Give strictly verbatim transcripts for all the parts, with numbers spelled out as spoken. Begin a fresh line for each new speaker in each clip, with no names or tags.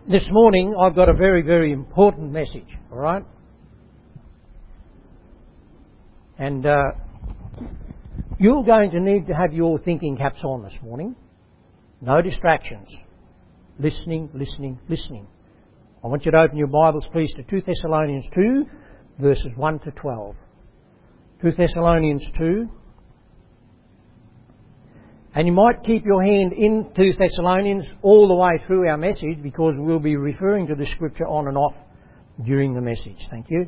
This morning I've got a very, very important message, all right? And uh, you're going to need to have your thinking caps on this morning. No distractions. Listening, listening, listening. I want you to open your Bibles, please, to two Thessalonians two, verses one to twelve. two Thessalonians two. And you might keep your hand in two Thessalonians all the way through our message, because we'll be referring to the scripture on and off during the message. Thank you.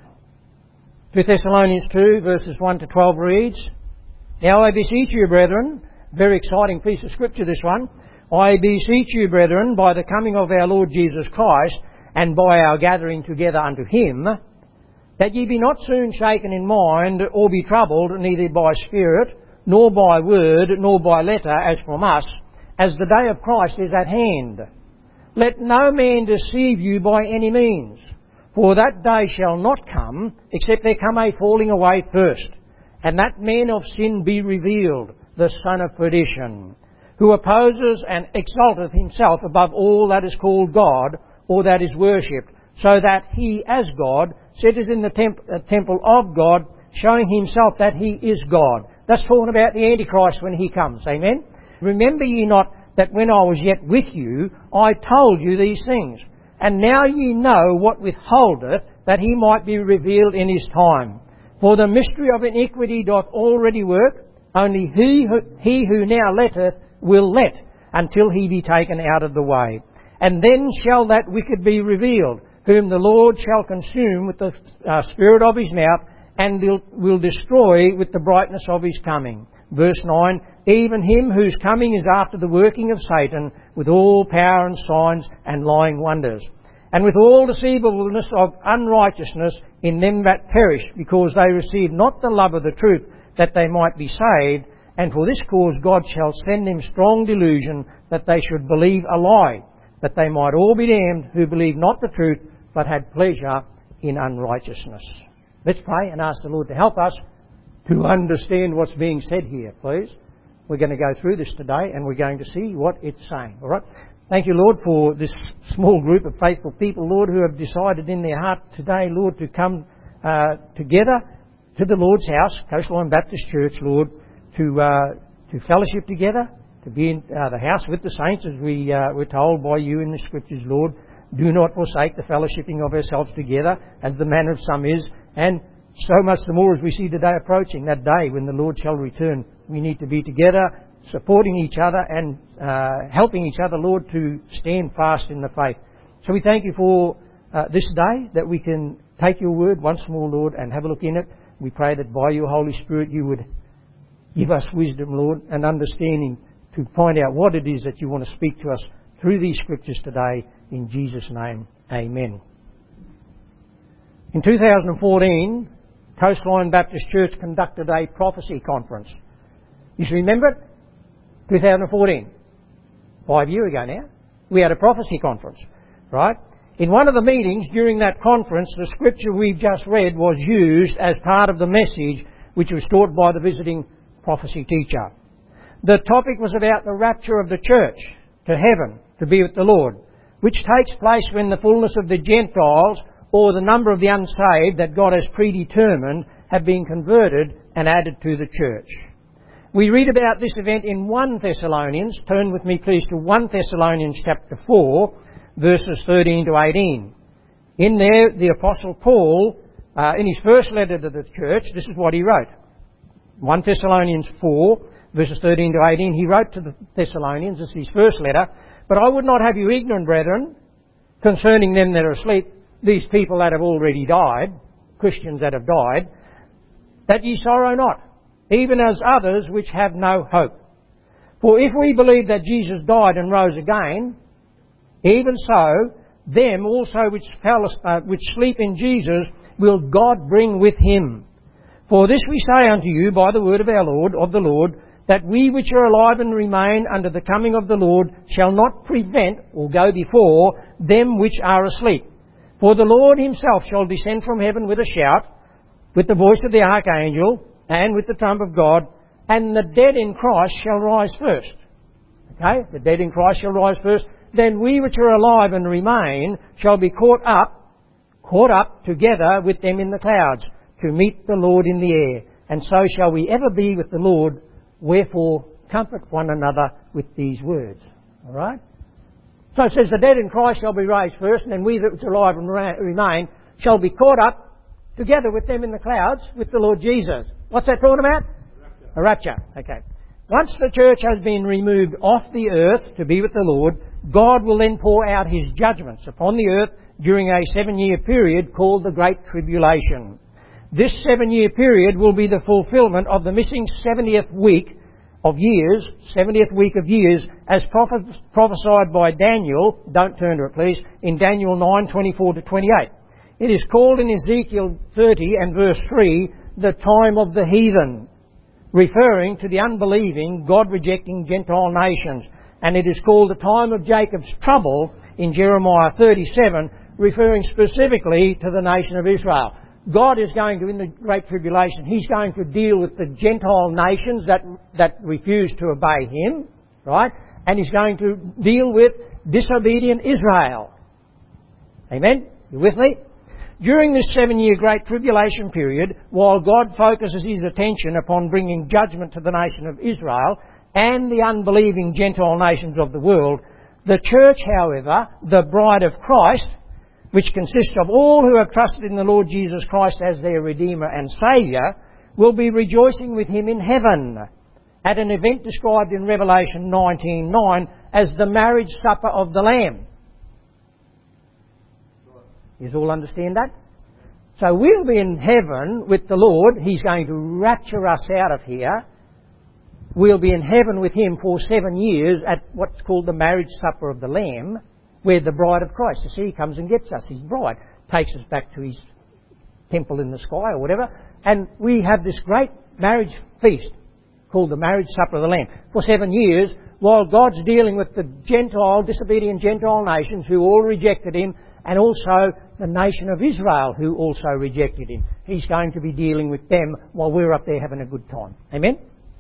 two Thessalonians two, verses one to twelve reads, Now I beseech you, brethren, very exciting piece of scripture this one, I beseech you, brethren, by the coming of our Lord Jesus Christ, and by our gathering together unto him, that ye be not soon shaken in mind, or be troubled, neither by spirit, nor by word, nor by letter, as from us, as the day of Christ is at hand. Let no man deceive you by any means, for that day shall not come, except there come a falling away first, and that man of sin be revealed, the son of perdition, who opposes and exalteth himself above all that is called God, or that is worshipped, so that he as God sitteth in the temp- uh, temple of God, showing himself that he is God. That's talking about the Antichrist when he comes. Amen? Remember ye not that when I was yet with you, I told you these things. And now ye know what withholdeth, that he might be revealed in his time. For the mystery of iniquity doth already work, only he who, he who now letteth will let, until he be taken out of the way. And then shall that wicked be revealed, whom the Lord shall consume with the uh, spirit of his mouth, and will, will destroy with the brightness of his coming. Verse nine, Even him whose coming is after the working of Satan, with all power and signs and lying wonders, and with all deceivableness of unrighteousness in them that perish, because they receive not the love of the truth, that they might be saved. And for this cause God shall send them strong delusion, that they should believe a lie, that they might all be damned who believe not the truth, but had pleasure in unrighteousness. Let's pray and ask the Lord to help us to understand what's being said here, please. We're going to go through this today, and we're going to see what it's saying. All right? Thank you, Lord, for this small group of faithful people, Lord, who have decided in their heart today, Lord, to come uh, together to the Lord's house, Coastline Baptist Church, Lord, to uh, to fellowship together, to be in uh, the house with the saints, as we uh, were told by you in the Scriptures, Lord. Do not forsake the fellowshipping of ourselves together, as the manner of some is, and so much the more as we see the day approaching, that day when the Lord shall return. We need to be together, supporting each other and uh, helping each other, Lord, to stand fast in the faith. So we thank you for uh, this day, that we can take your word once more, Lord, and have a look in it. We pray that by your Holy Spirit you would give us wisdom, Lord, and understanding to find out what it is that you want to speak to us through these scriptures today. In Jesus' name, amen. In two thousand fourteen, Coastline Baptist Church conducted a prophecy conference. You should remember it? two thousand fourteen. Five years ago now. We had a prophecy conference, right? In one of the meetings during that conference, the scripture we've just read was used as part of the message which was taught by the visiting prophecy teacher. The topic was about the rapture of the church to heaven, to be with the Lord, which takes place when the fullness of the Gentiles, or the number of the unsaved that God has predetermined, have been converted and added to the church. We read about this event in First Thessalonians. Turn with me please to First Thessalonians chapter four, verses thirteen to eighteen. In there, the Apostle Paul, uh, in his first letter to the church, this is what he wrote. First Thessalonians four, verses thirteen to eighteen, he wrote to the Thessalonians, this is his first letter, But I would not have you ignorant, brethren, concerning them that are asleep, these people that have already died, Christians that have died, that ye sorrow not, even as others which have no hope. For if we believe that Jesus died and rose again, even so, them also which, fell, uh, which sleep in Jesus will God bring with him. For this we say unto you by the word of our Lord, of the Lord, that we which are alive and remain unto the coming of the Lord shall not prevent or go before them which are asleep. For the Lord himself shall descend from heaven with a shout, with the voice of the archangel, and with the trump of God, and the dead in Christ shall rise first. Okay? The dead in Christ shall rise first. then we which are alive and remain shall be caught up, caught up together with them in the clouds to meet the Lord in the air. And so shall we ever be with the Lord. Wherefore, comfort one another with these words. All right? So it says, the dead in Christ shall be raised first, and then we that are alive and remain shall be caught up together with them in the clouds with the Lord Jesus. What's that talking about? A rapture. A rapture. Okay. Once the church has been removed off the earth to be with the Lord, God will then pour out His judgments upon the earth during a seven-year period called the Great Tribulation. This seven-year period will be the fulfilment of the missing seventieth week of years, seventieth week of years, as prophes- prophesied by Daniel, don't turn to it please, in Daniel nine, twenty-four to twenty-eight. It is called in Ezekiel thirty and verse three, the time of the heathen, referring to the unbelieving, God-rejecting Gentile nations. And it is called the time of Jacob's trouble in Jeremiah thirty-seven, referring specifically to the nation of Israel. God is going to, in the Great Tribulation, He's going to deal with the Gentile nations that, that refuse to obey Him, right? And He's going to deal with disobedient Israel. Amen? You with me? During this seven-year Great Tribulation period, while God focuses His attention upon bringing judgment to the nation of Israel and the unbelieving Gentile nations of the world, the church, however, the bride of Christ, which consists of all who have trusted in the Lord Jesus Christ as their Redeemer and Saviour, will be rejoicing with Him in heaven at an event described in Revelation nineteen nine as the marriage supper of the Lamb. You all understand that? So we'll be in heaven with the Lord. He's going to rapture us out of here. We'll be in heaven with Him for seven years at what's called the marriage supper of the Lamb, where the bride of Christ, you see, He comes and gets us, His bride, takes us back to His temple in the sky or whatever, and we have this great marriage feast called the marriage supper of the Lamb for seven years, while God's dealing with the Gentile, disobedient Gentile nations who all rejected Him, and also the nation of Israel who also rejected Him. He's going to be dealing with them while we're up there having a good time. Amen?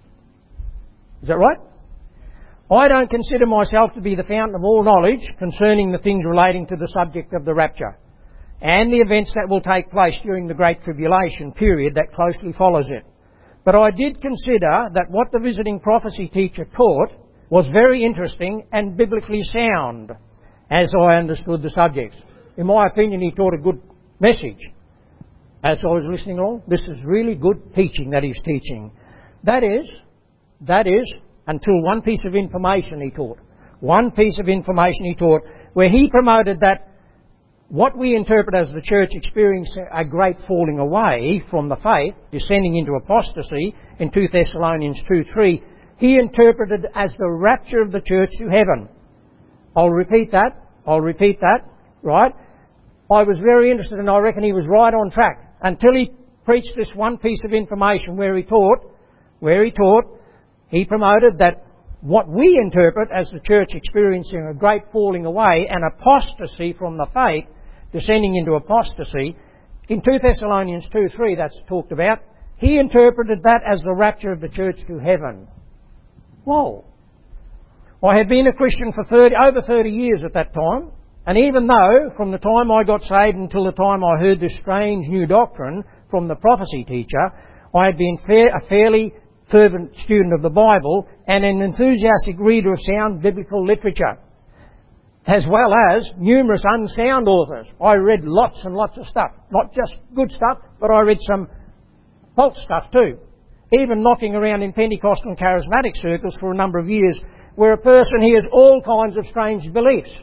Is that right? I don't consider myself to be the fountain of all knowledge concerning the things relating to the subject of the rapture and the events that will take place during the Great Tribulation period that closely follows it. But I did consider that what the visiting prophecy teacher taught was very interesting and biblically sound, as I understood the subjects. In my opinion, he taught a good message. As I was listening along, this is really good teaching that he's teaching. That is, that is, until one piece of information he taught. One piece of information he taught where he promoted that what we interpret as the church experiencing a great falling away from the faith, descending into apostasy in two Thessalonians two three, he interpreted as the rapture of the church to heaven. I'll repeat that. I'll repeat that. Right? I was very interested and I reckon he was right on track until he preached this one piece of information where he taught, where he taught, he promoted that what we interpret as the church experiencing a great falling away and apostasy from the faith, descending into apostasy, in two Thessalonians two three that's talked about, he interpreted that as the rapture of the church to heaven. Whoa! I had been a Christian for thirty, over thirty years at that time, and even though from the time I got saved until the time I heard this strange new doctrine from the prophecy teacher, I had been fair, a fairly fervent student of the Bible and an enthusiastic reader of sound biblical literature, as well as numerous unsound authors. I read lots and lots of stuff, not just good stuff, but I read some false stuff too, even knocking around in Pentecostal and charismatic circles for a number of years, where a person hears all kinds of strange beliefs.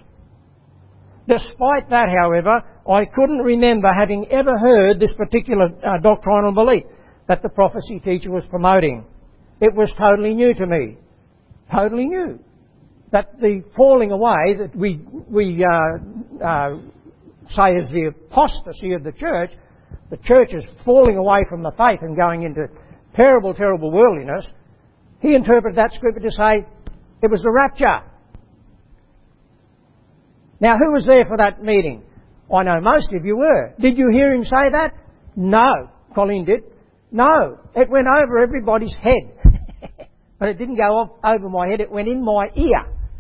Despite that, however, I couldn't remember having ever heard this particular uh, doctrinal belief that the prophecy teacher was promoting. It was totally new to me. Totally new. That the falling away that we we uh, uh, say is the apostasy of the church, the church is falling away from the faith and going into terrible, terrible worldliness. He interpreted that scripture to say it was the rapture. Now, who was there for that meeting? I know most of you were. Did you hear him say that? No. Colleen did. No. It went over everybody's head. But it didn't go off over my head. It went in my ear.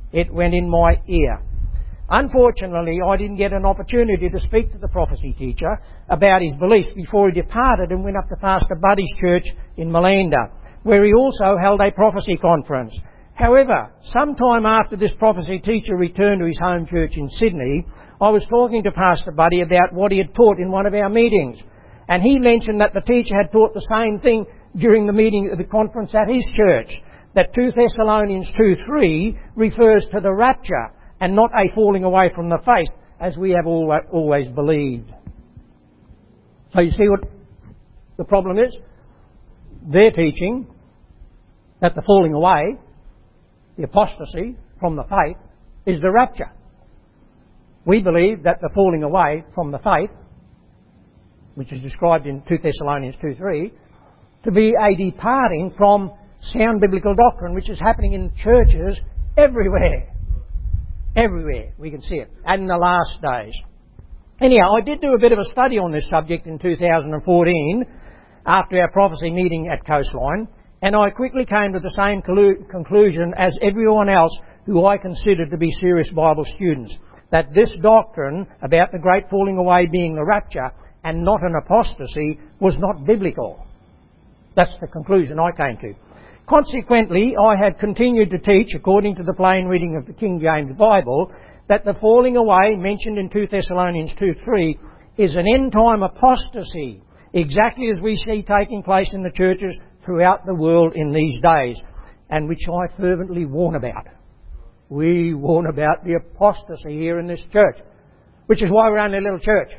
it went in my ear. Unfortunately, I didn't get an opportunity to speak to the prophecy teacher about his beliefs before he departed and went up to Pastor Buddy's church in Malanda, where he also held a prophecy conference. However, sometime after this prophecy teacher returned to his home church in Sydney, I was talking to Pastor Buddy about what he had taught in one of our meetings. And he mentioned that the teacher had taught the same thing during the meeting at the conference at his church, that Second Thessalonians two three refers to the rapture and not a falling away from the faith, as we have always believed. So you see what the problem is? They're teaching that the falling away, the apostasy from the faith, is the rapture. We believe that the falling away from the faith, which is described in Second Thessalonians two three, to be a departing from sound biblical doctrine, which is happening in churches everywhere. Everywhere we can see it, and in the last days. Anyhow, I did do a bit of a study on this subject in two thousand fourteen, after our prophecy meeting at Coastline, and I quickly came to the same conclusion as everyone else who I considered to be serious Bible students, that this doctrine about the great falling away being the rapture and not an apostasy was not biblical. That's the conclusion I came to. Consequently, I had continued to teach, according to the plain reading of the King James Bible, that the falling away mentioned in Second Thessalonians two three is an end-time apostasy, exactly as we see taking place in the churches throughout the world in these days, and which I fervently warn about. We warn about the apostasy here in this church, which is why we're only a little church.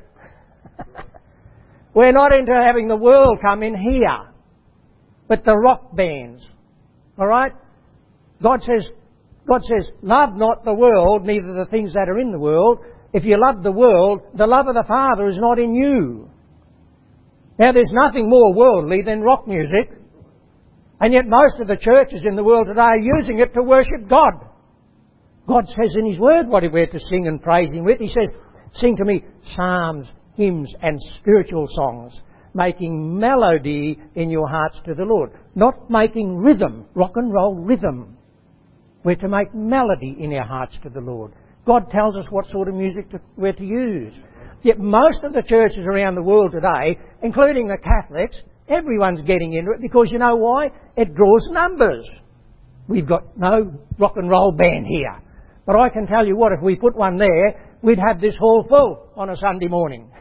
We're not into having the world come in here, but the rock bands. All right? God says, God says, love not the world, neither the things that are in the world. If you love the world, the love of the Father is not in you. Now, there's nothing more worldly than rock music, and yet most of the churches in the world today are using it to worship God. God says in His Word what we're to sing and praise Him with. He says, sing to me psalms, hymns and spiritual songs, making melody in your hearts to the Lord. Not making rhythm, rock and roll rhythm. We're to make melody in our hearts to the Lord. God tells us what sort of music to, we're to use. Yet most of the churches around the world today, including the Catholics, everyone's getting into it because you know why? It draws numbers. We've got no rock and roll band here. But I can tell you what, if we put one there, we'd have this hall full on a Sunday morning.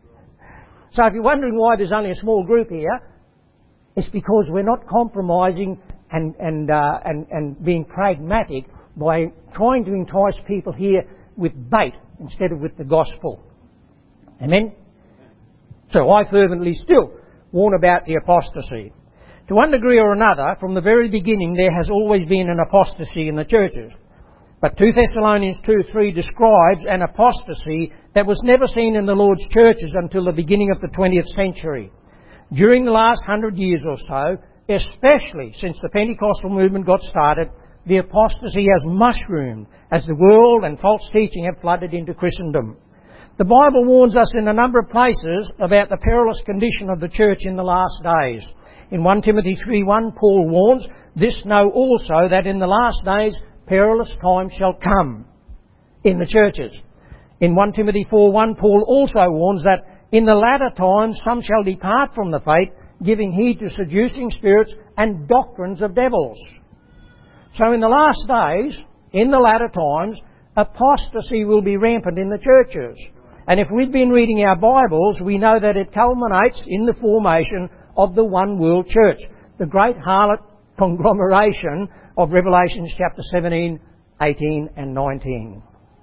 So if you're wondering why there's only a small group here, it's because we're not compromising and, and, uh, and, and being pragmatic by trying to entice people here with bait instead of with the gospel. Amen? So I fervently still warn about the apostasy. To one degree or another, from the very beginning, there has always been an apostasy in the churches. But Second Thessalonians two three describes an apostasy that was never seen in the Lord's churches until the beginning of the twentieth century. During the last hundred years or so, especially since the Pentecostal movement got started, the apostasy has mushroomed as the world and false teaching have flooded into Christendom. The Bible warns us in a number of places about the perilous condition of the church in the last days. In First Timothy three one, Paul warns, "This know also, that in the last days perilous times shall come," in the churches. In First Timothy four one, Paul also warns that in the latter times some shall depart from the faith, giving heed to seducing spirits and doctrines of devils. So in the last days, in the latter times, apostasy will be rampant in the churches. And if we've been reading our Bibles, we know that it culminates in the formation of the one world church, the great harlot conglomeration of Revelations chapter seventeen, eighteen and nineteen.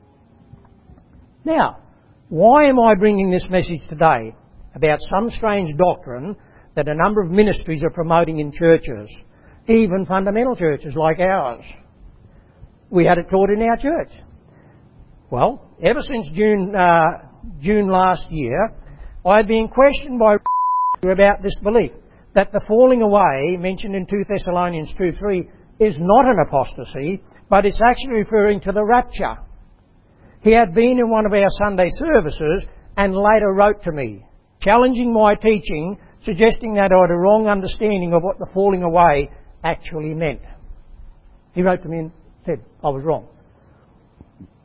Now, why am I bringing this message today about some strange doctrine that a number of ministries are promoting in churches, even fundamental churches like ours? We had it taught in our church. Well, ever since June, uh, June last year, I've been questioned by about this belief, that the falling away mentioned in Second Thessalonians two three is not an apostasy, but it's actually referring to the rapture. He had been in one of our Sunday services and later wrote to me, challenging my teaching, suggesting that I had a wrong understanding of what the falling away actually meant. He wrote to me and said I was wrong.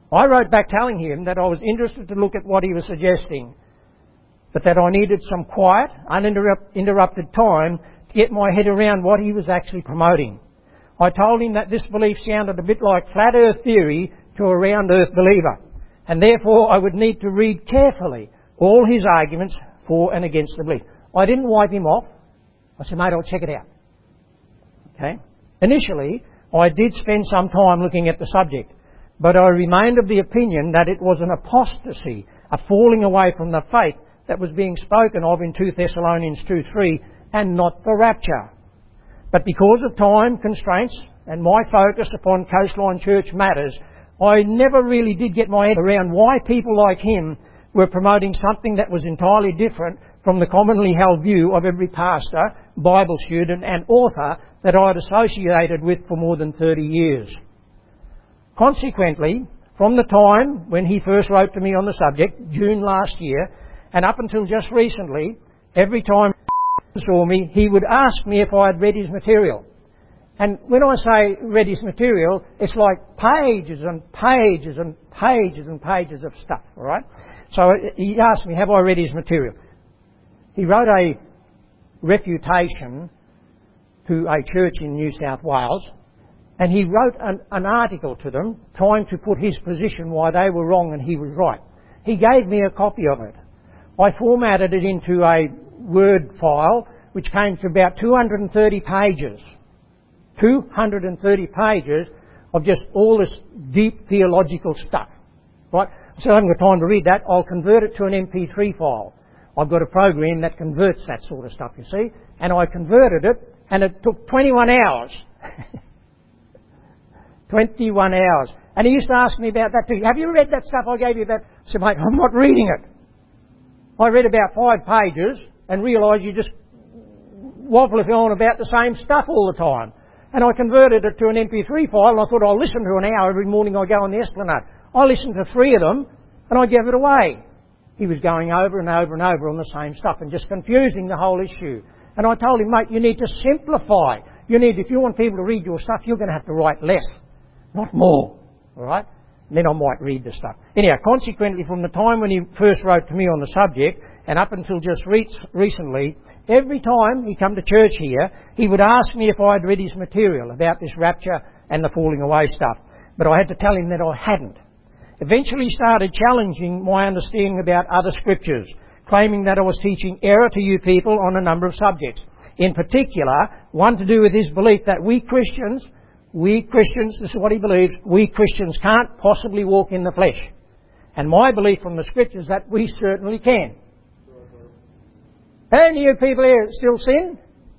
I wrote back telling him that I was interested to look at what he was suggesting, but that I needed some quiet, uninterrupted time to get my head around what he was actually promoting. I told him that this belief sounded a bit like flat earth theory to a round earth believer, and therefore I would need to read carefully all his arguments for and against the belief. I didn't wipe him off. I said, mate, I'll check it out. Okay? Initially, I did spend some time looking at the subject, but I remained of the opinion that it was an apostasy, a falling away from the faith that was being spoken of in two Thessalonians two three, and not the rapture. But because of time constraints and my focus upon Coastline Church matters, I never really did get my head around why people like him were promoting something that was entirely different from the commonly held view of every pastor, Bible student and author that I had associated with for more than thirty years. Consequently, from the time when he first wrote to me on the subject, June last year, and up until just recently, every time he saw me, he would ask me if I had read his material. And when I say read his material, it's like pages and pages and pages and pages of stuff, all right? So he asked me, have I read his material? He wrote a refutation to a church in New South Wales, and he wrote an, an article to them trying to put his position why they were wrong and he was right. He gave me a copy of it. I formatted it into a Word file which came to about two hundred thirty pages. two hundred thirty pages of just all this deep theological stuff. Right? So I haven't got time to read that. I'll convert it to an M P three file. I've got a program that converts that sort of stuff, you see. And I converted it, and it took twenty-one hours. twenty-one hours. And he used to ask me about that too. Have you read that stuff I gave you about? I said, mate, I'm not reading it. I read about five pages and realised you just waffle on about the same stuff all the time. And I converted it to an M P three file, and I thought I'll listen to an hour every morning I go on the Esplanade. I listened to three of them, and I gave it away. He was going over and over and over on the same stuff and just confusing the whole issue. And I told him, mate, you need to simplify. You need, if you want people to read your stuff, you're going to have to write less, not more. All right? And then I might read the stuff. Anyhow, consequently, from the time when he first wrote to me on the subject, and up until just re- recently, every time he come to church here, he would ask me if I had read his material about this rapture and the falling away stuff. But I had to tell him that I hadn't. Eventually he started challenging my understanding about other scriptures, claiming that I was teaching error to you people on a number of subjects. In particular, one to do with his belief that we Christians, we Christians, this is what he believes, we Christians can't possibly walk in the flesh. And my belief from the scriptures that we certainly can. How many of you people here still sin?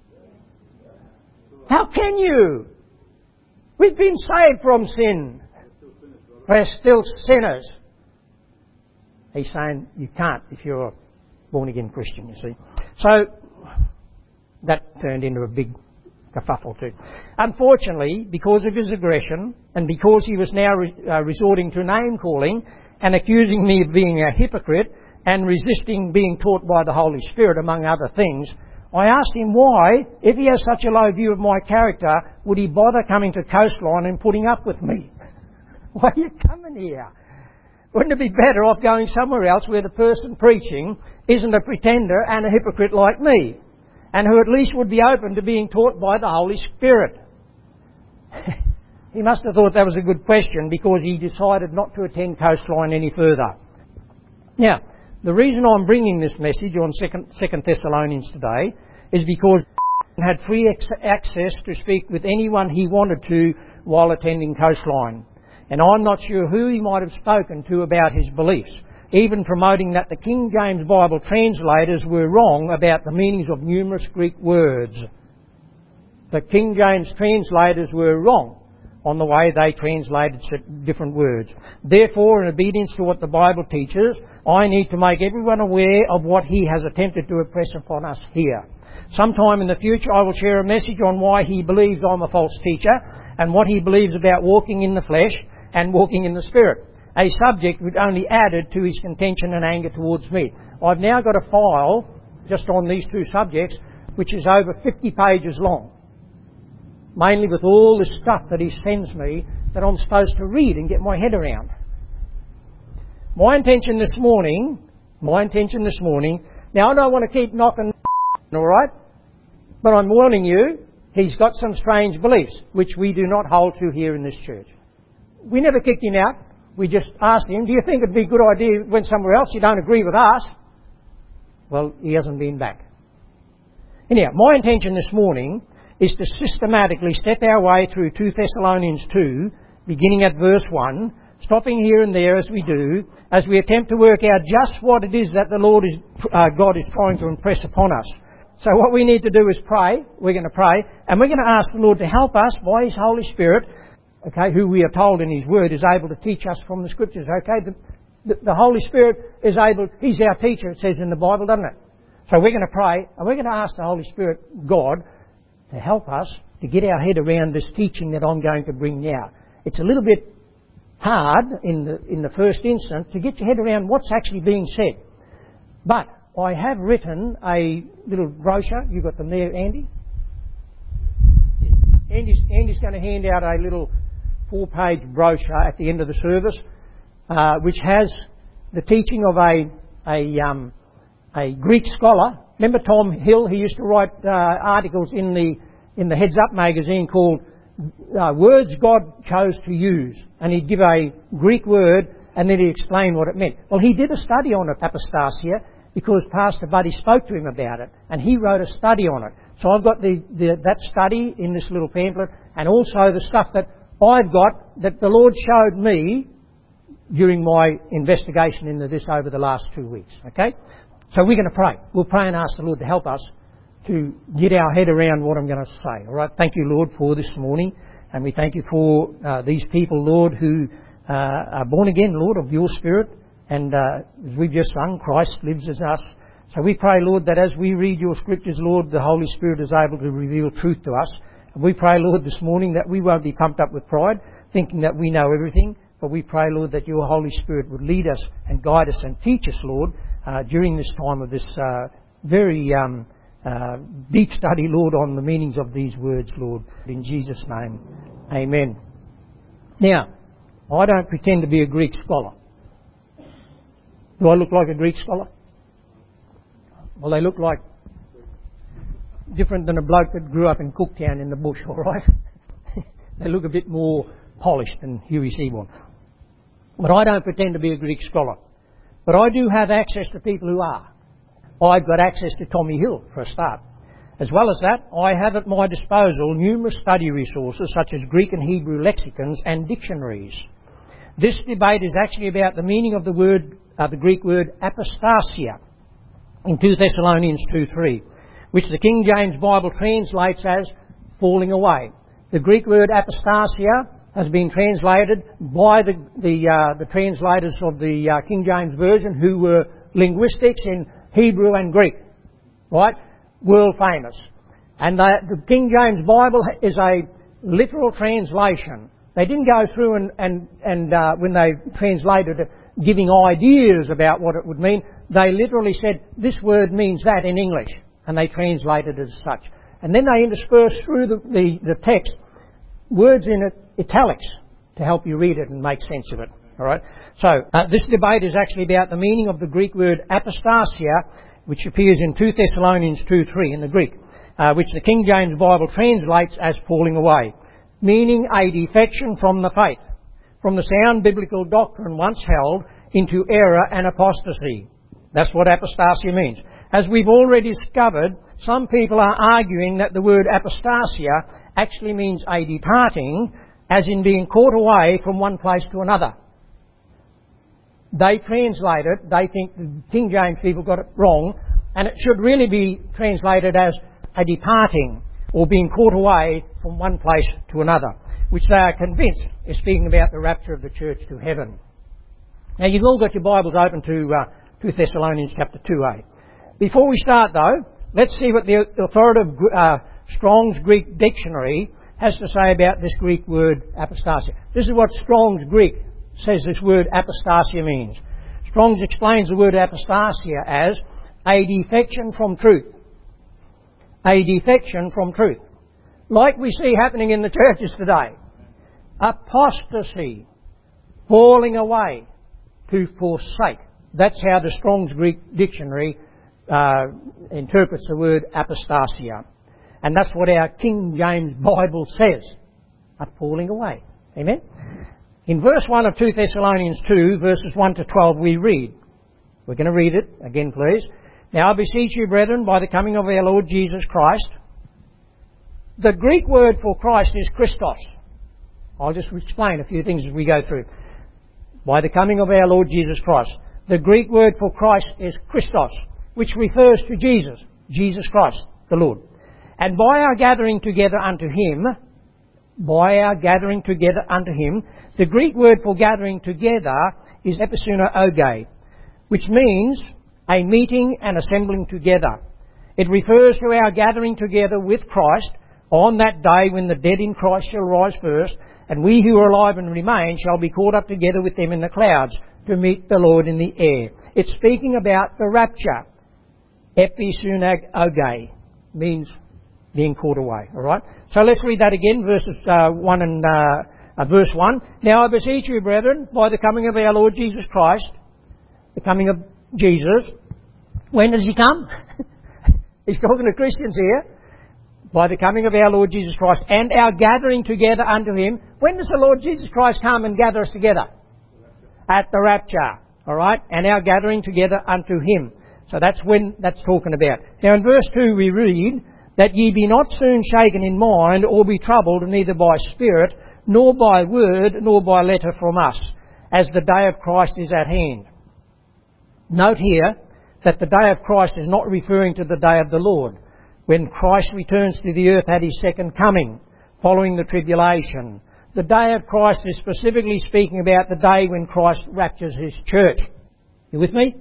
How can you? We've been saved from sin. We're still sinners. He's saying you can't if you're a born-again Christian, you see. So, that turned into a big kerfuffle too. Unfortunately, because of his aggression, and because he was now re- uh, resorting to name-calling and accusing me of being a hypocrite and resisting being taught by the Holy Spirit, among other things, I asked him why, if he has such a low view of my character, would he bother coming to Coastline and putting up with me? Why are you coming here? Wouldn't it be better off going somewhere else where the person preaching isn't a pretender and a hypocrite like me, and who at least would be open to being taught by the Holy Spirit? He must have thought that was a good question because he decided not to attend Coastline any further. Now, the reason I'm bringing this message on Second Thessalonians today is because he had free ex- access to speak with anyone he wanted to while attending Coastline. And I'm not sure who he might have spoken to about his beliefs, even promoting that the King James Bible translators were wrong about the meanings of numerous Greek words. The King James translators were wrong on the way they translated different words. Therefore, in obedience to what the Bible teaches, I need to make everyone aware of what he has attempted to impress upon us here. Sometime in the future I will share a message on why he believes I'm a false teacher and what he believes about walking in the flesh and walking in the Spirit, a subject which only added to his contention and anger towards me. I've now got a file just on these two subjects which is over fifty pages long, mainly with all the stuff that he sends me that I'm supposed to read and get my head around. My intention this morning, my intention this morning, now I don't want to keep knocking, all right? But I'm warning you, he's got some strange beliefs, which we do not hold to here in this church. We never kicked him out. We just asked him, do you think it'd be a good idea when somewhere else you don't agree with us? Well, he hasn't been back. Anyhow, my intention this morning is to systematically step our way through two Thessalonians two, beginning at verse one, stopping here and there as we do, as we attempt to work out just what it is that the Lord is, uh, God is trying to impress upon us. So what we need to do is pray. We're going to pray, and we're going to ask the Lord to help us by His Holy Spirit, okay, who we are told in His Word is able to teach us from the Scriptures, okay? The, the, the Holy Spirit is able, He's our teacher, it says in the Bible, doesn't it? So we're going to pray, and we're going to ask the Holy Spirit, God, to help us to get our head around this teaching that I'm going to bring now. It's a little bit hard in the, in the first instance to get your head around what's actually being said. But I have written a little brochure. You got them there, Andy? Yeah. Andy's, Andy's going to hand out a little four-page brochure at the end of the service, uh, which has the teaching of a a, um, a Greek scholar. Remember Tom Hill? He used to write uh, articles in the in the Heads Up magazine called uh, Words God Chose to Use, and he'd give a Greek word and then he'd explain what it meant. Well, he did a study on apostasia, because Pastor Buddy spoke to him about it, and he wrote a study on it. So I've got the, the, that study in this little pamphlet, and also the stuff that I've got that the Lord showed me during my investigation into this over the last two weeks. Okay? So we're going to pray. We'll pray and ask the Lord to help us to get our head around what I'm going to say. All right? Thank you, Lord, for this morning, and we thank you for uh, these people, Lord, who uh, are born again, Lord, of your Spirit. And uh, as we've just sung, Christ lives as us. So we pray, Lord, that as we read your Scriptures, Lord, the Holy Spirit is able to reveal truth to us. And we pray, Lord, this morning that we won't be pumped up with pride, thinking that we know everything. But we pray, Lord, that your Holy Spirit would lead us and guide us and teach us, Lord, uh, during this time of this uh, very um, uh, deep study, Lord, on the meanings of these words, Lord. In Jesus' name, amen. Now, I don't pretend to be a Greek scholar. Do I look like a Greek scholar? Well, they look like different than a bloke that grew up in Cooktown in the bush, all right? They look a bit more polished than Huey Seaborn. But I don't pretend to be a Greek scholar. But I do have access to people who are. I've got access to Tommy Hill, for a start. As well as that, I have at my disposal numerous study resources such as Greek and Hebrew lexicons and dictionaries. This debate is actually about the meaning of the word Uh, the Greek word apostasia in two Thessalonians two three, which the King James Bible translates as falling away. The Greek word apostasia has been translated by the the, uh, the translators of the uh, King James Version, who were linguistics in Hebrew and Greek, right? World famous. And the, the King James Bible is a literal translation. They didn't go through and, and, and uh, when they translated it, giving ideas about what it would mean. They literally said, this word means that in English, and they translated it as such. And then they interspersed through the, the, the text words in it, italics, to help you read it and make sense of it. All right. So uh, this debate is actually about the meaning of the Greek word apostasia, which appears in two Thessalonians two three in the Greek, uh, which the King James Bible translates as falling away, meaning a defection from the faith, from the sound biblical doctrine once held into error and apostasy. That's what apostasia means. As we've already discovered, some people are arguing that the word apostasia actually means a departing, as in being caught away from one place to another. They translate it, they think the King James people got it wrong, and it should really be translated as a departing, or being caught away from one place to another, which they are convinced is speaking about the rapture of the church to heaven. Now, you've all got your Bibles open to uh, two Thessalonians chapter two a. Before we start, though, let's see what the authoritative uh, Strong's Greek Dictionary has to say about this Greek word apostasia. This is what Strong's Greek says this word apostasia means. Strong's explains the word apostasia as a defection from truth. A defection from truth. Like we see happening in the churches today. Apostasy, falling away, to forsake. That's how the Strong's Greek Dictionary uh, interprets the word apostasia. And that's what our King James Bible says, a falling away. Amen? In verse one of Second Thessalonians two, verses one to twelve, we read. We're going to read it again, please. Now I beseech you, brethren, by the coming of our Lord Jesus Christ. The Greek word for Christ is Christos. I'll just explain a few things as we go through. By the coming of our Lord Jesus Christ. The Greek word for Christ is Christos, which refers to Jesus, Jesus Christ, the Lord. And by our gathering together unto Him, by our gathering together unto Him, the Greek word for gathering together is episuno, which means a meeting and assembling together. It refers to our gathering together with Christ on that day when the dead in Christ shall rise first, and we who are alive and remain shall be caught up together with them in the clouds to meet the Lord in the air. It's speaking about the rapture. Episuno means being caught away. All right. So let's read that again, verses uh, one and uh, uh, verse one. Now I beseech you, brethren, by the coming of our Lord Jesus Christ, the coming of Jesus. When does He come? He's talking to Christians here. By the coming of our Lord Jesus Christ and our gathering together unto Him. When does the Lord Jesus Christ come and gather us together? At the rapture. All right. And our gathering together unto Him. So that's when that's talking about. Now in verse two we read, that ye be not soon shaken in mind, or be troubled, neither by spirit, nor by word, nor by letter from us, as the day of Christ is at hand. Note here that the day of Christ is not referring to the day of the Lord, when Christ returns to the earth at His second coming, following the tribulation. The day of Christ is specifically speaking about the day when Christ raptures His church. You with me?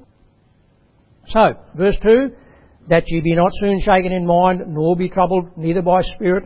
So, verse two, that ye be not soon shaken in mind, nor be troubled, neither by spirit,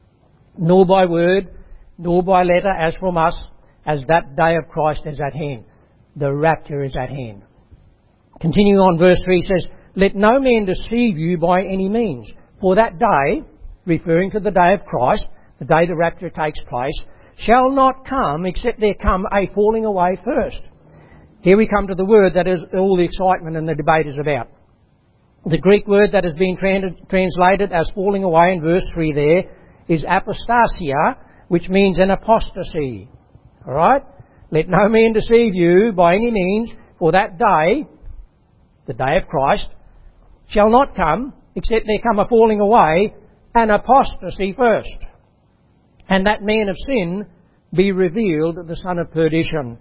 nor by word, nor by letter, as from us, as that day of Christ is at hand. The rapture is at hand. Continuing on, verse three says, let no man deceive you by any means, for that day, referring to the day of Christ, the day the rapture takes place, shall not come except there come a falling away first. Here we come to the word that is all the excitement and the debate is about. The Greek word that has been translated as falling away in verse three there is apostasia, which means an apostasy. Alright? Let no man deceive you by any means, for that day, the day of Christ, shall not come, except there come a falling away, an apostasy first. And that man of sin be revealed, the son of perdition.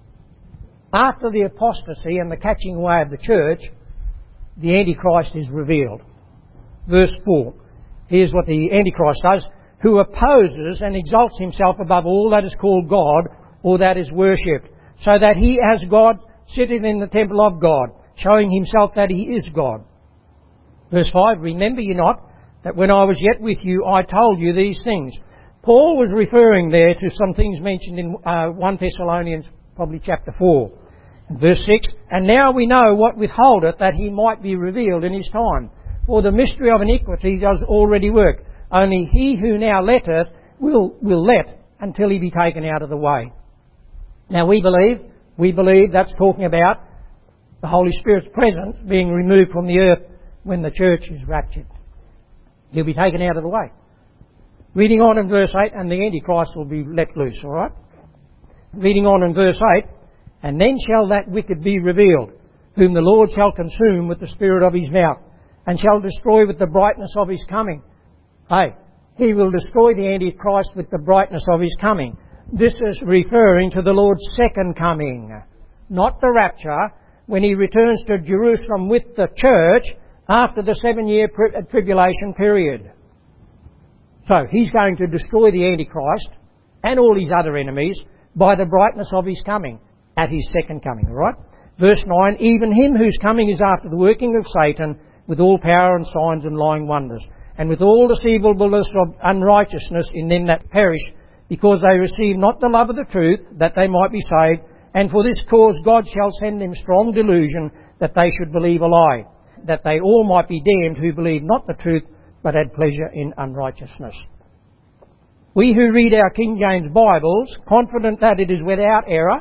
After the apostasy and the catching away of the church, the Antichrist is revealed. Verse four. Here's what the Antichrist does. Who opposes and exalts himself above all that is called God or that is worshipped, so that he as God sitteth in the temple of God, showing himself that he is God. Verse five. Remember ye not that when I was yet with you I told you these things. Paul was referring there to some things mentioned in uh, First Thessalonians, probably chapter four. Verse six, and now we know what withholdeth, that he might be revealed in his time. For the mystery of iniquity does already work. Only he who now letteth will, will let until he be taken out of the way. Now we believe, we believe that's talking about the Holy Spirit's presence being removed from the earth when the church is raptured. He'll be taken out of the way. Reading on in verse eight, and the Antichrist will be let loose, alright? Reading on in verse eight, and then shall that wicked be revealed, whom the Lord shall consume with the spirit of his mouth, and shall destroy with the brightness of his coming. Hey, he will destroy the Antichrist with the brightness of his coming. This is referring to the Lord's second coming, not the rapture, when he returns to Jerusalem with the church after the seven-year tribulation period. So, he's going to destroy the Antichrist and all his other enemies by the brightness of his coming, at his second coming, alright? Verse nine, even him whose coming is after the working of Satan, with all power and signs and lying wonders, and with all deceivableness of unrighteousness in them that perish, because they receive not the love of the truth, that they might be saved, and for this cause God shall send them strong delusion, that they should believe a lie, that they all might be damned who believe not the truth, but had pleasure in unrighteousness. We who read our King James Bibles, confident that it is without error,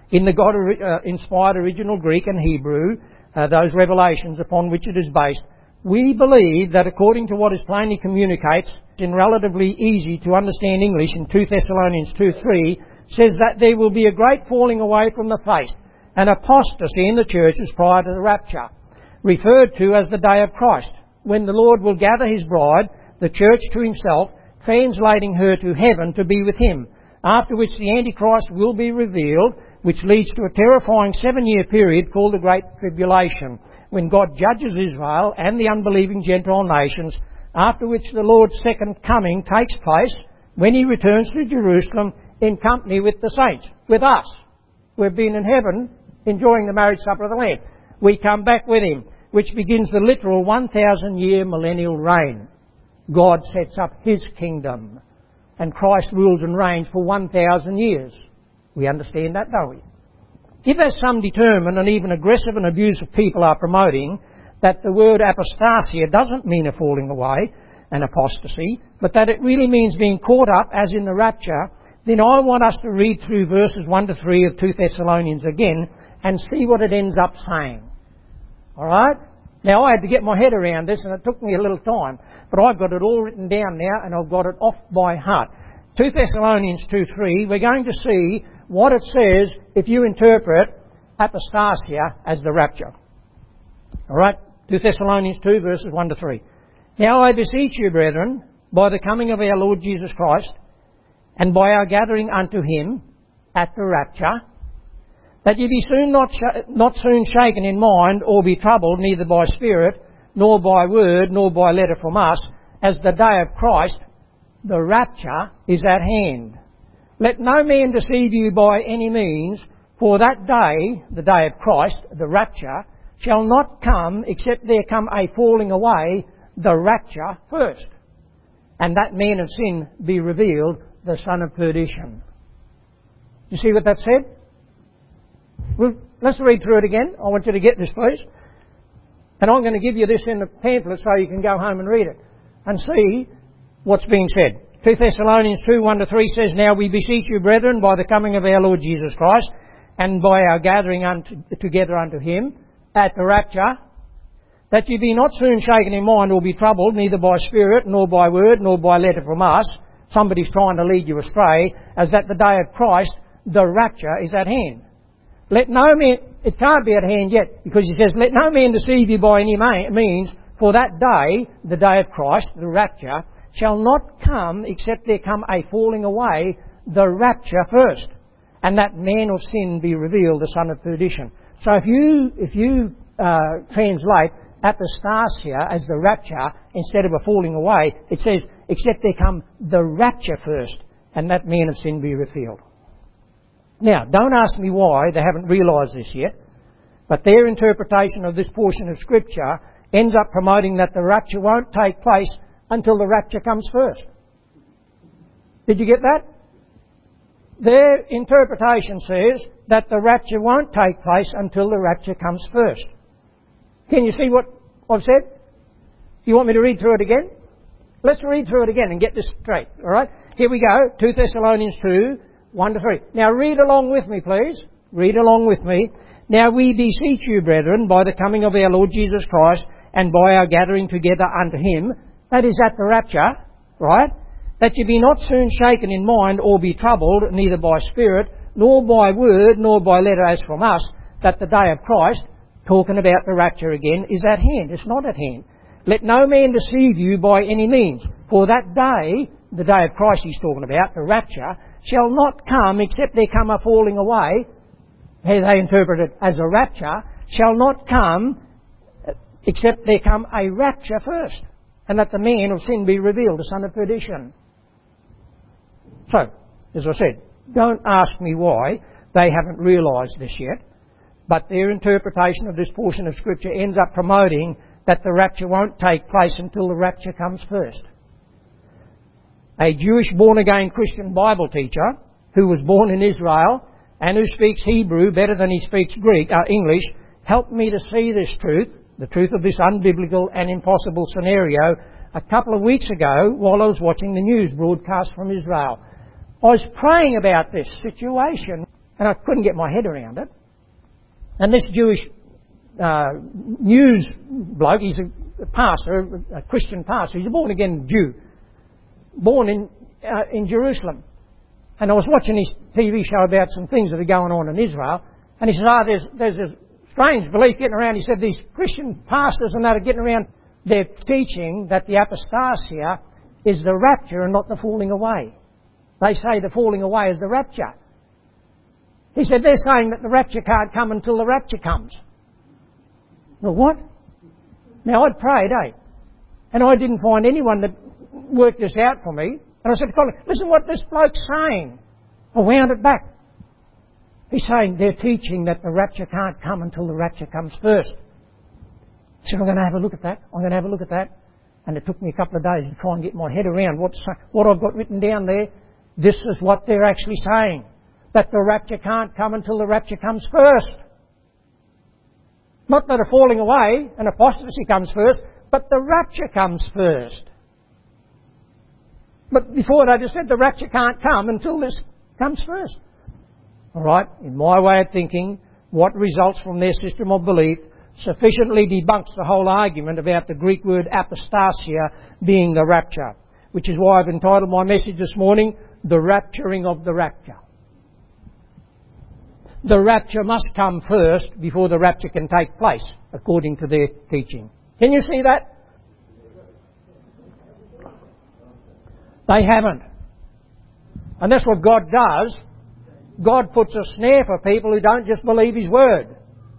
in the God-inspired original Greek and Hebrew, uh, those revelations upon which it is based, we believe that according to what is plainly communicates in relatively easy to understand English in two Thessalonians two three, says that there will be a great falling away from the faith and apostasy in the churches prior to the rapture, referred to as the day of Christ, when the Lord will gather His bride, the church, to Himself, translating her to heaven to be with Him, after which the Antichrist will be revealed, which leads to a terrifying seven-year period called the Great Tribulation, when God judges Israel and the unbelieving Gentile nations, after which the Lord's second coming takes place when He returns to Jerusalem in company with the saints, with us. We've been in heaven enjoying the marriage supper of the Lamb. We come back with Him, which begins the literal one thousand year millennial reign. God sets up His kingdom, and Christ rules and reigns for one thousand years. We understand that, don't we? If, as some determined and even aggressive and abusive people are promoting, that the word apostasia doesn't mean a falling away, an apostasy, but that it really means being caught up, as in the rapture, then I want us to read through verses one to three of two Thessalonians again and see what it ends up saying. Alright? Now, I had to get my head around this, and it took me a little time, but I've got it all written down now, and I've got it off by heart. two Thessalonians two three, we're going to see what it says if you interpret apostasia as the rapture. Alright? two Thessalonians two, verses one to three. Now I beseech you, brethren, by the coming of our Lord Jesus Christ, and by our gathering unto Him at the rapture, that ye be soon not, sh- not soon shaken in mind, or be troubled, neither by spirit, nor by word, nor by letter from us, as the day of Christ, the rapture, is at hand. Let no man deceive you by any means, for that day, the day of Christ, the rapture, shall not come except there come a falling away, the rapture first, and that man of sin be revealed, the son of perdition. You see what that said? Well, let's read through it again. I want you to get this, please. And I'm going to give you this in the pamphlet so you can go home and read it and see what's being said. two Thessalonians two, one to three says, Now we beseech you, brethren, by the coming of our Lord Jesus Christ, and by our gathering unto, together unto Him, at the rapture, that ye be not soon shaken in mind or be troubled, neither by spirit, nor by word, nor by letter from us. Somebody's trying to lead you astray, as that the day of Christ, the rapture, is at hand. Let no man, it can't be at hand yet, because He says, Let no man deceive you by any means, for that day, the day of Christ, the rapture, shall not come except there come a falling away, the rapture first, and that man of sin be revealed, the son of perdition. So if you, if you uh, translate apostasia as the rapture instead of a falling away, it says, except there come the rapture first, and that man of sin be revealed. Now, don't ask me why they haven't realised this yet, but their interpretation of this portion of Scripture ends up promoting that the rapture won't take place until the rapture comes first. Did you get that? Their interpretation says that the rapture won't take place until the rapture comes first. Can you see what I've said? You want me to read through it again? Let's read through it again and get this straight. All right? Here we go. two Thessalonians two, one to three. Now read along with me, please. Read along with me. Now we beseech you, brethren, by the coming of our Lord Jesus Christ, and by our gathering together unto Him, that is at the rapture, right? That ye be not soon shaken in mind, or be troubled, neither by spirit, nor by word, nor by letter as from us, that the day of Christ, talking about the rapture again, is at hand. It's not at hand. Let no man deceive you by any means, for that day, the day of Christ He's talking about, the rapture, shall not come except there come a falling away, here they interpret it as a rapture, shall not come except there come a rapture first, and that the man of sin be revealed, the son of perdition. So, as I said, don't ask me why they haven't realised this yet, but their interpretation of this portion of Scripture ends up promoting that the rapture won't take place until the rapture comes first. A Jewish born-again Christian Bible teacher who was born in Israel and who speaks Hebrew better than he speaks Greek, uh, English, helped me to see this truth, the truth of this unbiblical and impossible scenario, a couple of weeks ago while I was watching the news broadcast from Israel. I was praying about this situation, And I couldn't get my head around it. And this Jewish uh, news bloke, he's a pastor, a Christian pastor, he's a born-again Jew, born in uh, in Jerusalem. And I was watching his T V show about some things that are going on in Israel, and he said, oh, there's, there's this strange belief getting around. He said these Christian pastors and that are getting around, they're teaching that the apostasia is the rapture and not the falling away. They say the falling away is the rapture. He said they're saying that the rapture can't come until the rapture comes. Well, what? Now, I'd prayed, eh? And I didn't find anyone that worked this out for me. And I said to Colin, listen what this bloke's saying. I wound it back. He's saying they're teaching that the rapture can't come until the rapture comes first. I said, I'm going to have a look at that. I'm going to have a look at that. And it took me a couple of days to try and get my head around what's, what I've got written down there. This is what they're actually saying. That the rapture can't come until the rapture comes first. Not that a falling away and apostasy comes first, but the rapture comes first. But before that, I just said the rapture can't come until this comes first. All right, in my way of thinking, what results from their system of belief sufficiently debunks the whole argument about the Greek word apostasia being the rapture, which is why I've entitled my message this morning, The Rapturing of the Rapture. The rapture must come first before the rapture can take place, according to their teaching. Can you see that? They haven't. And that's what God does. God puts a snare for people who don't just believe His Word.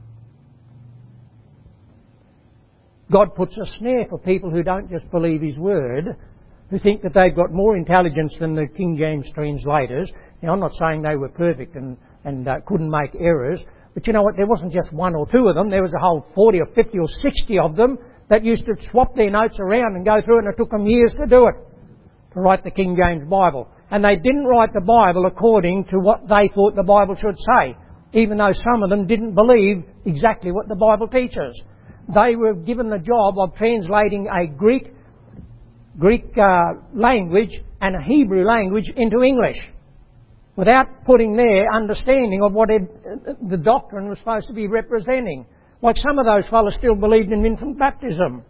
God puts a snare for people who don't just believe His Word, who think that they've got more intelligence than the King James translators. Now, I'm not saying they were perfect and, and uh, couldn't make errors, but you know what? There wasn't just one or two of them. There was a whole forty or fifty or sixty of them that used to swap their notes around and go through it, and it took them years to do it, to write the King James Bible. And they didn't write the Bible according to what they thought the Bible should say, even though some of them didn't believe exactly what the Bible teaches. They were given the job of translating a Greek Greek uh, language and a Hebrew language into English without putting their understanding of what it, the doctrine was supposed to be representing. Like some of those fellows still believed in infant baptism.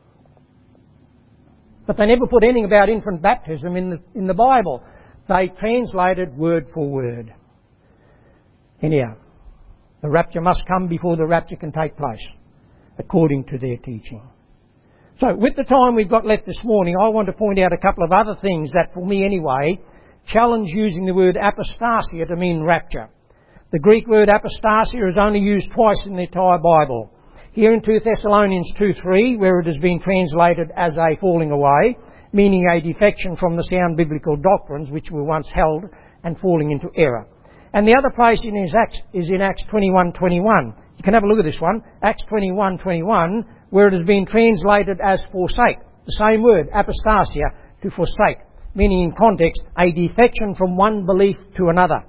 But they never put anything about infant baptism in the, in the Bible. They translated word for word. Anyhow, the rapture must come before the rapture can take place, according to their teaching. So, with the time we've got left this morning, I want to point out a couple of other things that, for me anyway, challenge using the word apostasia to mean rapture. The Greek word apostasia is only used twice in the entire Bible. Here in Second Thessalonians two three, where it has been translated as a falling away, meaning a defection from the sound biblical doctrines which were once held and falling into error. And the other place in is Acts, is in Acts twenty-one twenty-one. You can have a look at this one. Acts twenty-one twenty-one, where it has been translated as forsake. The same word, apostasia, to forsake, meaning in context, a defection from one belief to another.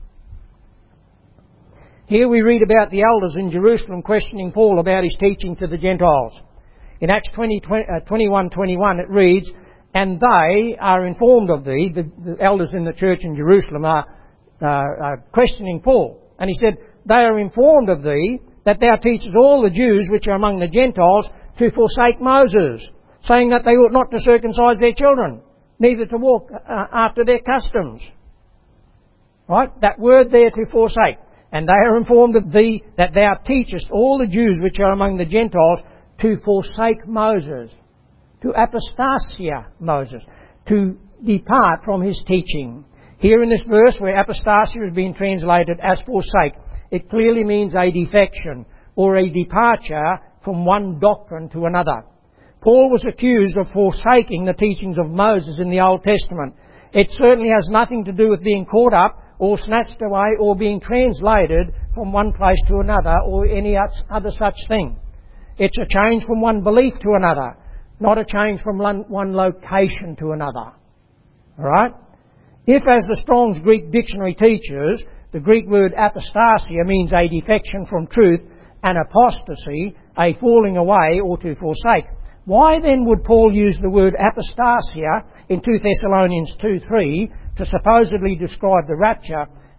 Here we read about the elders in Jerusalem questioning Paul about his teaching to the Gentiles. In Acts twenty-one twenty-one it reads, and they are informed of thee, the, the elders in the church in Jerusalem are, uh, are questioning Paul. And he said, they are informed of thee that thou teachest all the Jews which are among the Gentiles to forsake Moses, saying that they ought not to circumcise their children, neither to walk uh, after their customs. Right? That word there, to forsake. And they are informed of thee that thou teachest all the Jews which are among the Gentiles to forsake Moses, to apostasia Moses, to depart from his teaching. Here in this verse where apostasia is being translated as forsake, it clearly means a defection or a departure from one doctrine to another. Paul was accused of forsaking the teachings of Moses in the Old Testament. It certainly has nothing to do with being caught up or snatched away or being translated from one place to another or any other such thing. It's a change from one belief to another, not a change from one, one location to another. Alright? If, as the Strong's Greek Dictionary teaches, the Greek word apostasia means a defection from truth and apostasy, a falling away or to forsake, why then would Paul use the word apostasia in Second Thessalonians two three to supposedly describe the rapture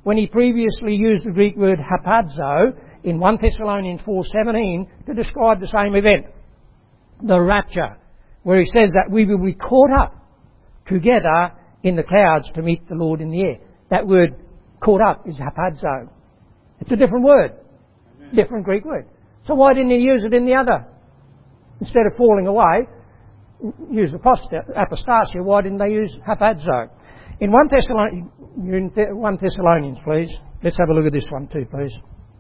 when he previously used the Greek word hapazo in First Thessalonians four seventeen to describe the same event, the rapture, where he says that we will be caught up together in the clouds to meet the Lord in the air. That word caught up is hapazo. It's a different word, Amen. Different Greek word. So why didn't he use it in the other? Instead of falling away, use apostasia, why didn't they use hapazo? In First Thessalonians, in First Thessalonians, please. Let's have a look at this one too, please.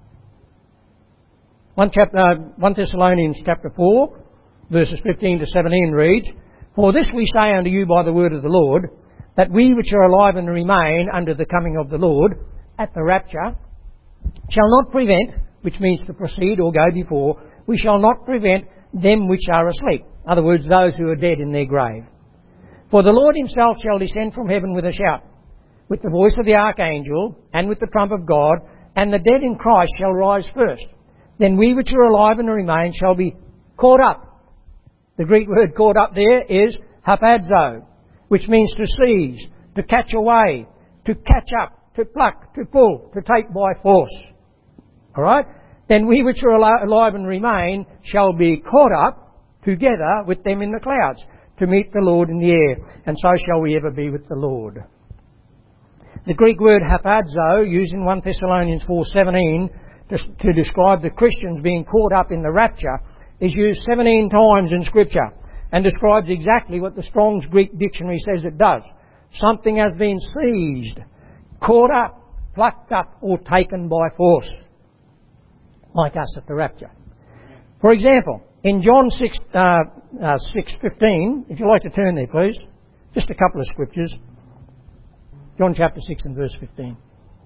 One chapter, uh, First Thessalonians chapter four, verses fifteen to seventeen reads, "For this we say unto you by the word of the Lord, that we which are alive and remain under the coming of the Lord at the rapture shall not prevent," which means to proceed or go before, "we shall not prevent them which are asleep." In other words, those who are dead in their grave. "For the Lord himself shall descend from heaven with a shout, with the voice of the archangel, and with the trump of God, and the dead in Christ shall rise first. Then we which are alive and remain shall be caught up." The Greek word caught up there is hapazo, which means to seize, to catch away, to catch up, to pluck, to pull, to take by force. Alright? "Then we which are alive and remain shall be caught up together with them in the clouds to meet the Lord in the air, and so shall we ever be with the Lord." The Greek word hapazo, used in First Thessalonians four seventeen to, to describe the Christians being caught up in the rapture, is used seventeen times in Scripture and describes exactly what the Strong's Greek Dictionary says it does. Something has been seized, caught up, plucked up, or taken by force, like us at the rapture. For example, in John six, uh, uh, six fifteen, if you'd like to turn there, please, just a couple of scriptures. John chapter six and verse fifteen.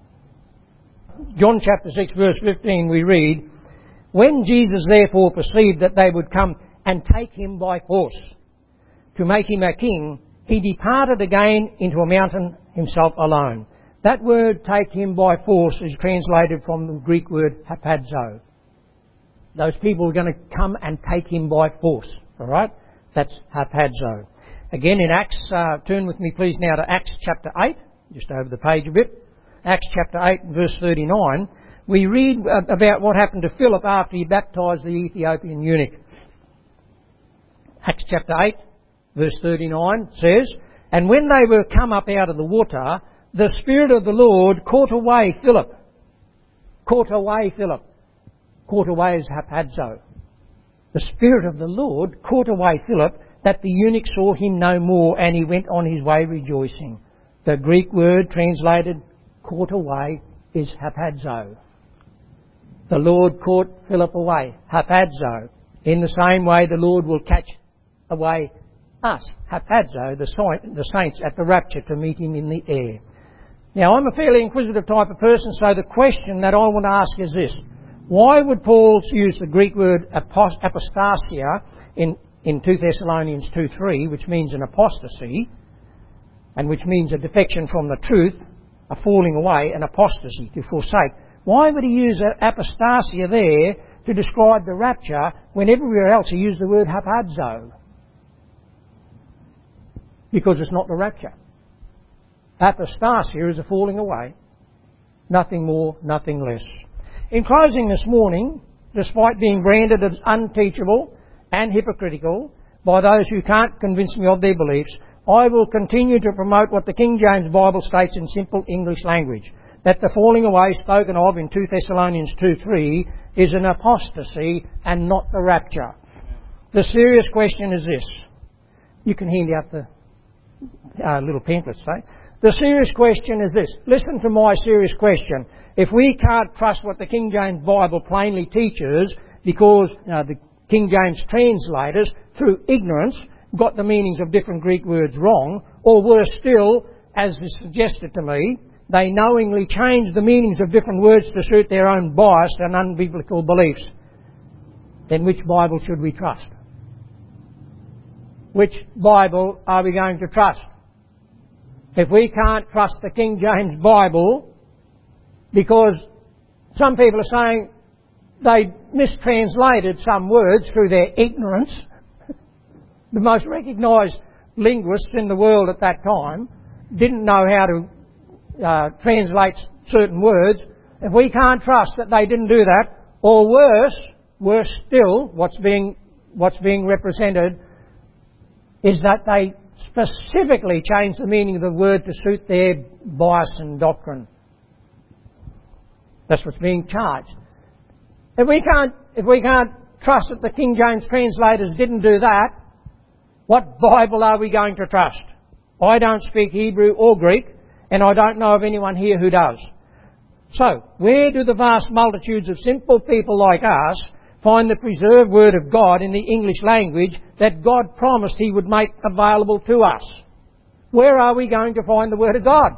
John chapter six, verse fifteen, we read, "When Jesus therefore perceived that they would come and take him by force to make him a king, he departed again into a mountain himself alone." That word, "take him by force," is translated from the Greek word hapazo. Those people are going to come and take him by force. Alright? That's hapazo. Again in Acts, uh, turn with me please now to Acts chapter eight, just over the page a bit. Acts chapter eight and verse thirty-nine. We read about what happened to Philip after he baptised the Ethiopian eunuch. Acts chapter eight, verse thirty-nine says, "And when they were come up out of the water, the Spirit of the Lord caught away Philip." Caught away Philip. Caught away is hapazo. The Spirit of the Lord caught away Philip, that the eunuch saw him no more, and he went on his way rejoicing. The Greek word translated caught away is hapazo. The Lord caught Philip away, hapazo. In the same way, the Lord will catch away us, hapazo, the saints at the rapture to meet him in the air. Now, I'm a fairly inquisitive type of person, so the question that I want to ask is this. Why would Paul use the Greek word apostasia in, in Second Thessalonians two three, which means an apostasy, and which means a defection from the truth, a falling away, an apostasy, to forsake? Why would he use apostasia there to describe the rapture when everywhere else he used the word hapazo? Because it's not the rapture. Apostasia is a falling away. Nothing more, nothing less. In closing this morning, despite being branded as unteachable and hypocritical by those who can't convince me of their beliefs, I will continue to promote what the King James Bible states in simple English language, that the falling away spoken of in Second Thessalonians two three is an apostasy and not the rapture. The serious question is this. You can hand out the uh, little pamphlets, eh? The serious question is this. Listen to my serious question. If we can't trust what the King James Bible plainly teaches because uh, the King James translators, through ignorance, got the meanings of different Greek words wrong, or worse still, as is suggested to me, they knowingly changed the meanings of different words to suit their own biased and unbiblical beliefs, then which Bible should we trust? Which Bible are we going to trust? If we can't trust the King James Bible because some people are saying they mistranslated some words through their ignorance, the most recognised linguists in the world at that time didn't know how to uh, translate certain words, if we can't trust that they didn't do that, or worse, worse still, what's being, what's being represented is that they specifically changed the meaning of the word to suit their bias and doctrine. That's what's being charged. If we can't, if we can't trust that the King James translators didn't do that, what Bible are we going to trust? I don't speak Hebrew or Greek, and I don't know of anyone here who does. So, where do the vast multitudes of simple people like us find the preserved Word of God in the English language that God promised He would make available to us? Where are we going to find the Word of God?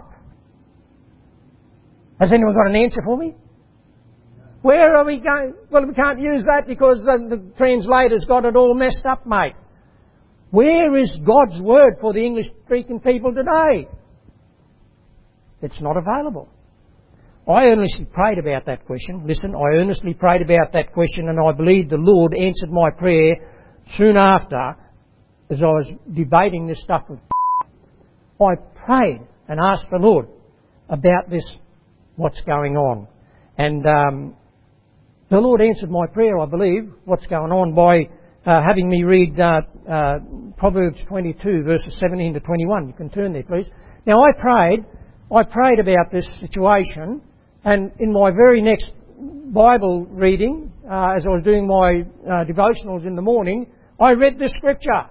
Has anyone got an answer for me? Where are we going? Well, we can't use that because the, the translators got it all messed up, mate. Where is God's Word for the English-speaking people today? It's not available. I earnestly prayed about that question. Listen, I earnestly prayed about that question, and I believe the Lord answered my prayer soon after, as I was debating this stuff with I prayed and asked the Lord about this, what's going on. And um, the Lord answered my prayer, I believe, what's going on, by uh, having me read uh, uh, Proverbs twenty-two, verses seventeen to twenty-one. You can turn there, please. Now, I prayed, I prayed about this situation, and in my very next Bible reading, uh, as I was doing my uh, devotionals in the morning, I read this scripture.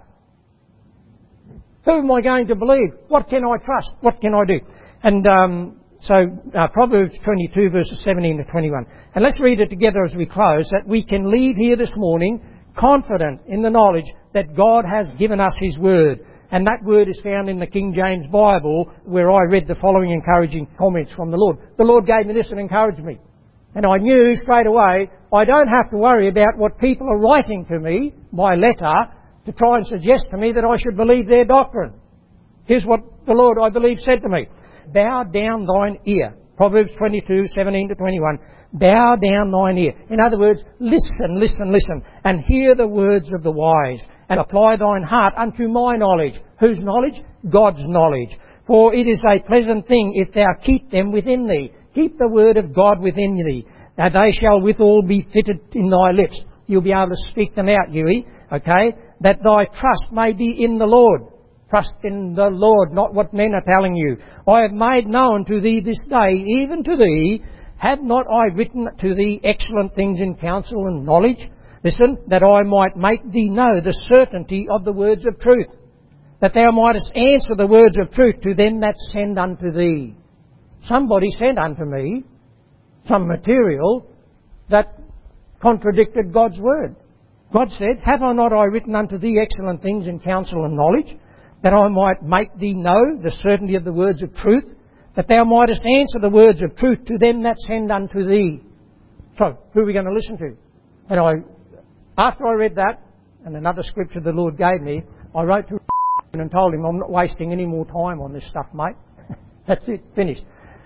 Who am I going to believe? What can I trust? What can I do? And um, so, uh, Proverbs twenty-two, verses seventeen to twenty-one. And let's read it together as we close, that we can leave here this morning confident in the knowledge that God has given us His Word. And that word is found in the King James Bible, where I read the following encouraging comments from the Lord. The Lord gave me this and encouraged me. And I knew straight away I don't have to worry about what people are writing to me by letter to try and suggest to me that I should believe their doctrine. Here's what the Lord, I believe, said to me. Bow down thine ear. Proverbs twenty-two, seventeen to twenty-one. Bow down thine ear. In other words, listen, listen, listen, and hear the words of the wise, and apply thine heart unto my knowledge. Whose knowledge? God's knowledge. For it is a pleasant thing if thou keep them within thee. Keep the word of God within thee. Now they shall withal be fitted in thy lips. You'll be able to speak them out, Huey. Okay? That thy trust may be in the Lord. Trust in the Lord, not what men are telling you. I have made known to thee this day, even to thee, have not I written to thee excellent things in counsel and knowledge? Listen, that I might make thee know the certainty of the words of truth, that thou mightest answer the words of truth to them that send unto thee. Somebody sent unto me some material that contradicted God's word. God said, have I not I written unto thee excellent things in counsel and knowledge, that I might make thee know the certainty of the words of truth, that thou mightest answer the words of truth to them that send unto thee. So, who are we going to listen to? And I, after I read that, and another scripture the Lord gave me, I wrote to and told him, I'm not wasting any more time on this stuff, mate. That's it, finished.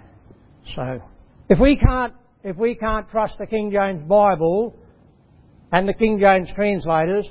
So, if we can't, if we can't trust the King James Bible and the King James translators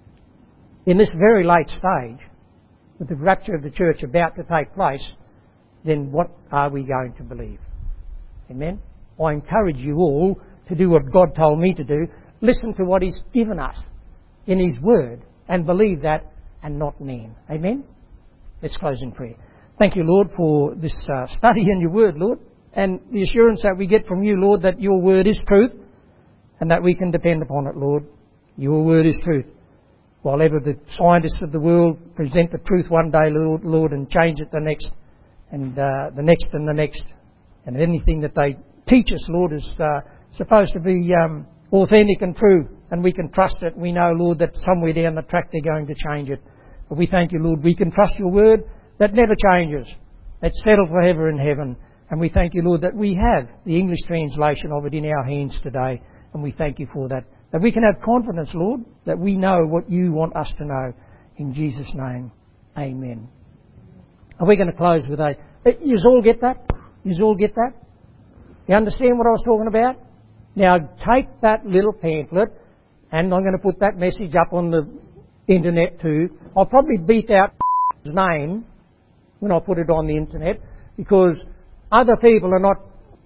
in this very late stage, with the rapture of the church about to take place, then what are we going to believe? Amen? I encourage you all to do what God told me to do. Listen to what He's given us in His Word and believe that and not man. Amen? Let's close in prayer. Thank you, Lord, for this uh, study in your Word, Lord, and the assurance that we get from you, Lord, that your Word is truth and that we can depend upon it, Lord. Your Word is truth. While ever the scientists of the world present the truth one day, Lord, Lord and change it the next, and uh, the next and the next, and anything that they teach us, Lord, is uh, supposed to be um, authentic and true, and we can trust it. We know, Lord, that somewhere down the track they're going to change it. But we thank you, Lord, we can trust your word that never changes. It's settled forever in heaven. And we thank you, Lord, that we have the English translation of it in our hands today. And we thank you for that. That we can have confidence, Lord, that we know what you want us to know. In Jesus' name, amen. Are we going to close with a... You all get that? You all get that? You understand what I was talking about? Now, take that little pamphlet, and I'm going to put that message up on the internet too. I'll probably beat out his name when I put it on the internet, because other people are not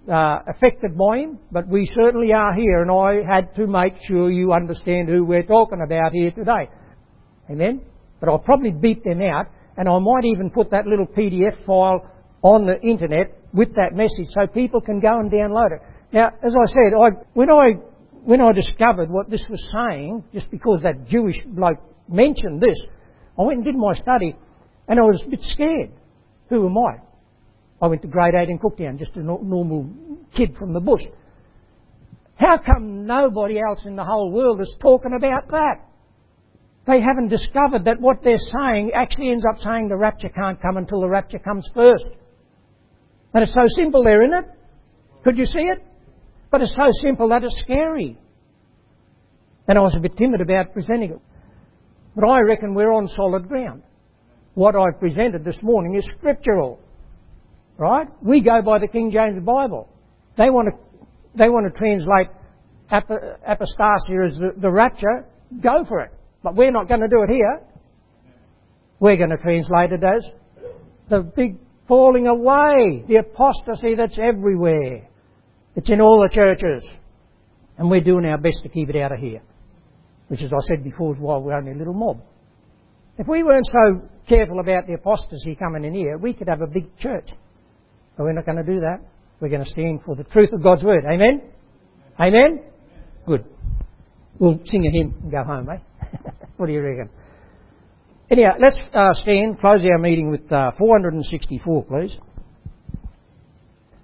uh, affected by him, but we certainly are here, and I had to make sure you understand who we're talking about here today. Amen? But I'll probably beep them out, and I might even put that little P D F file on the internet with that message so people can go and download it. Now, as I said, I, when I when I discovered what this was saying, just because that Jewish bloke mentioned this, I went and did my study, and I was a bit scared. Who am I? I went to grade eight in Cooktown, just a no- normal kid from the bush. How come nobody else in the whole world is talking about that? They haven't discovered that what they're saying actually ends up saying the rapture can't come until the rapture comes first. And it's so simple there, isn't it? Could you see it? But it's so simple that it's scary. And I was a bit timid about presenting it. But I reckon we're on solid ground. What I've presented this morning is scriptural. Right? We go by the King James Bible. They want to, they want to translate ap- apostasia as the, the rapture. Go for it. But we're not going to do it here. We're going to translate it as the big falling away, the apostasy that's everywhere. It's in all the churches. And we're doing our best to keep it out of here. Which, as I said before, is why we're only a little mob. If we weren't so careful about the apostasy coming in here, we could have a big church. But we're not going to do that. We're going to stand for the truth of God's Word. Amen? Amen? Good. We'll sing a hymn and go home, eh? What do you reckon? Anyhow, let's uh, stand, close our meeting with uh, four hundred sixty-four, please.